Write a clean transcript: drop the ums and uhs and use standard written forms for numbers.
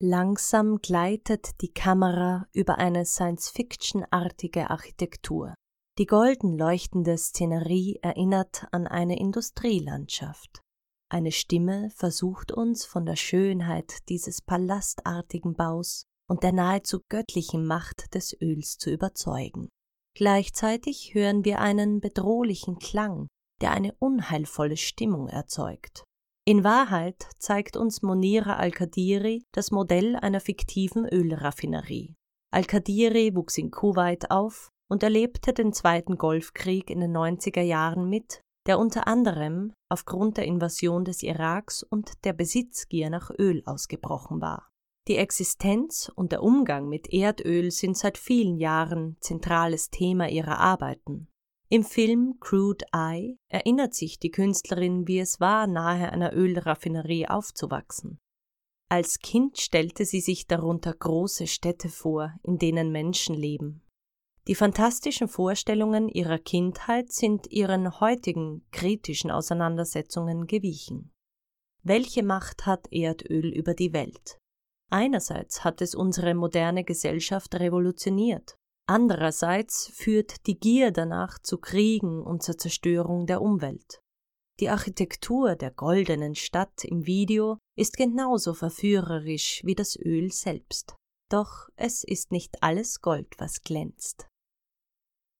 Langsam gleitet die Kamera über eine Science-Fiction-artige Architektur. Die golden leuchtende Szenerie erinnert an eine Industrielandschaft. Eine Stimme versucht uns von der Schönheit dieses palastartigen Baus und der nahezu göttlichen Macht des Öls zu überzeugen. Gleichzeitig hören wir einen bedrohlichen Klang, der eine unheilvolle Stimmung erzeugt. In Wahrheit zeigt uns Monira Al-Qadiri das Modell einer fiktiven Ölraffinerie. Al-Qadiri wuchs in Kuwait auf und erlebte den Zweiten Golfkrieg in den 90er Jahren mit, der unter anderem aufgrund der Invasion des Iraks und der Besitzgier nach Öl ausgebrochen war. Die Existenz und der Umgang mit Erdöl sind seit vielen Jahren zentrales Thema ihrer Arbeiten. Im Film Crude Eye erinnert sich die Künstlerin, wie es war, nahe einer Ölraffinerie aufzuwachsen. Als Kind stellte sie sich darunter große Städte vor, in denen Menschen leben. Die fantastischen Vorstellungen ihrer Kindheit sind ihren heutigen kritischen Auseinandersetzungen gewichen. Welche Macht hat Erdöl über die Welt? Einerseits hat es unsere moderne Gesellschaft revolutioniert. Andererseits führt die Gier danach zu Kriegen und zur Zerstörung der Umwelt. Die Architektur der goldenen Stadt im Video ist genauso verführerisch wie das Öl selbst. Doch es ist nicht alles Gold, was glänzt.